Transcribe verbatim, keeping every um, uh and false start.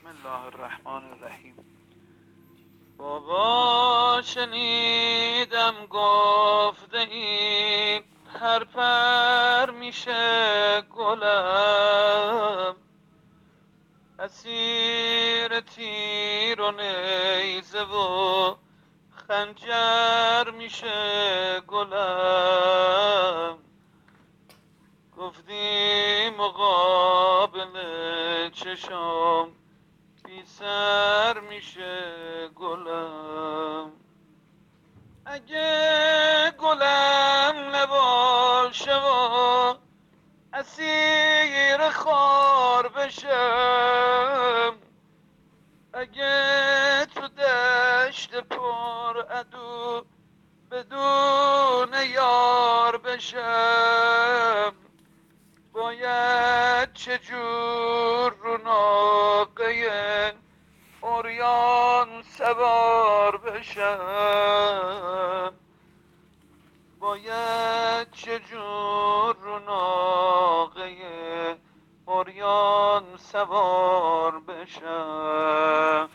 الله الرحمن الرحیم. بابا شنیدم گفته ای هر پر میشه گلم، اسیر تیر و نیزه و خنجر میشه گلم. گفتی مقابل چشم بی سر میشه گلم. اگه گلم نباشه و اسیر خار بشم، اگه تو دشت پر عدو بدون یار بشم، باید چجور رو ناقه اوریان سوار بشم، باید چجور رو ناقه اوریان سوار بشم.